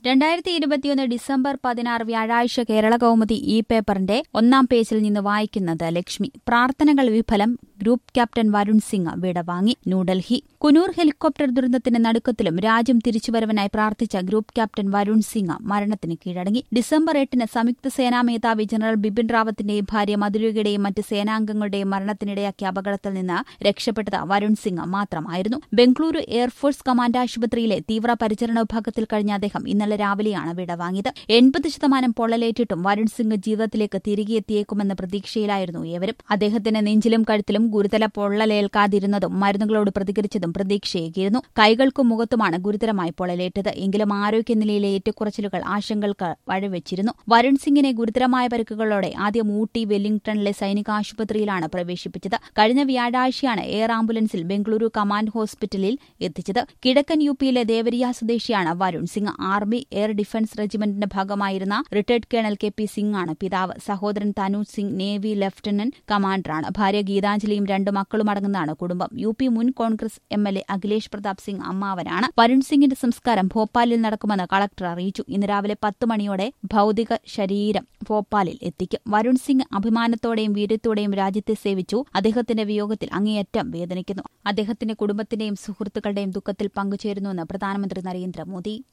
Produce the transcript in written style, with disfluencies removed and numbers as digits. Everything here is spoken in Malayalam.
2021 ഡിസംബർ 16 വ്യാഴാഴ്ച കേരള കൗമുദി ഈ പേപ്പറിന്റെ ഒന്നാം പേജിൽ നിന്ന് വായിക്കുന്നത് ലക്ഷ്മി. പ്രാർത്ഥനകൾ വിഫലം, ഗ്രൂപ്പ് ക്യാപ്റ്റൻ വരുൺ സിംഗ് വിടവാങ്ങി. ന്യൂഡൽഹി. കുനൂർ ഹെലികോപ്റ്റർ ദുരന്തത്തിന്റെ നടുക്കത്തിലും രാജ്യം തിരിച്ചുവരവിനായി പ്രാർത്ഥിച്ച ഗ്രൂപ്പ് ക്യാപ്റ്റൻ വരുൺ സിംഗ് മരണത്തിന് കീഴടങ്ങി. ഡിസംബർ 8 സംയുക്ത സേനാ മേധാവി ജനറൽ ബിപിൻ റാവത്തിന്റെയും ഭാര്യ മധുരയുടെയും മറ്റ് സേനാംഗങ്ങളുടെയും മരണത്തിനിടയാക്കിയ അപകടത്തിൽ നിന്ന് രക്ഷപ്പെട്ടത് വരുൺ സിംഗ് മാത്രമായിരുന്നു. ബംഗളൂരു എയർഫോഴ്സ് കമാൻഡ് ആശുപത്രിയിലെ തീവ്രപരിചരണ വിഭാഗത്തിൽ കഴിഞ്ഞ അദ്ദേഹം ഇന്നലെ രാവിലെയാണ് വിടവാങ്ങിയത്. 80% പൊള്ളലേറ്റിട്ടും വരുൺ സിംഗ് ജീവിതത്തിലേക്ക് തിരികെ എത്തിയേക്കുമെന്ന പ്രതീക്ഷയിലായിരുന്നു ഏവരും. അദ്ദേഹത്തിന് നെഞ്ചിലും കഴുത്തിലും ഗുരുതര പൊള്ളലേൽക്കാതിരുന്നതും മരുന്നുകളോട് പ്രതികരിച്ചതും പ്രതീക്ഷയേകിയിരുന്നു. കൈകൾക്കും മുഖത്തുമാണ് ഗുരുതരമായി പൊള്ളലേറ്റത്. എങ്കിലും ആരോഗ്യനിലയിലെ ഏറ്റക്കുറച്ചിലുകൾ ആശങ്കകൾക്ക് വഴിവെച്ചിരുന്നു. വരുൺ സിംഗിനെ ഗുരുതരമായ പരിക്കുകളോടെ ആദ്യം ഊട്ടി വെല്ലിംഗ്ടണിലെ സൈനിക ആശുപത്രിയിലാണ് പ്രവേശിപ്പിച്ചത്. കഴിഞ്ഞ വ്യാഴാഴ്ചയാണ് എയർ ആംബുലൻസിൽ ബംഗളൂരു കമാൻഡ് ഹോസ്പിറ്റലിൽ എത്തിച്ചത്. കിഴക്കൻ യുപിയിലെ ദേവരിയ സ്വദേശിയാണ് Varun Singh. Army air defence റെജിമെന്റിന്റെ ഭാഗമായിരുന്ന retired colonel K P Singh ആണ് പിതാവ്. സഹോദരൻ തനൂജ് സിംഗ് നേവി ലഫ്റ്റനന്റ് കമാൻഡറാണ്. ഭാര്യ ഗീതാഞ്ജലിയും 2 മക്കളുമടങ്ങുന്നതാണ് കുടുംബം. യുപി മുൻ കോൺഗ്രസ് MLA അഖിലേഷ് പ്രതാപ് സിംഗ് അമ്മാവനാണ്. വരുൺ സിംഗിന്റെ സംസ്കാരം ഭോപ്പാലിൽ നടക്കുമെന്ന് കളക്ടർ അറിയിച്ചു. ഇന്ന് രാവിലെ 10 മണിയോടെ ഭൌതിക ശരീരം ഭോപ്പാലിൽ എത്തിക്കും. വരുൺ സിംഗ് അഭിമാനത്തോടെയും വീര്യത്തോടെയും രാജ്യത്തെ സേവിച്ചു. അദ്ദേഹത്തിന്റെ വിയോഗത്തിൽ അങ്ങേയറ്റം വേദനിക്കുന്നു. അദ്ദേഹത്തിന്റെ കുടുംബത്തിന്റെയും സുഹൃത്തുക്കളുടെയും ദുഃഖത്തിൽ പങ്കുചേരുന്നുവെന്ന് പ്രധാനമന്ത്രി നരേന്ദ്രമോദി.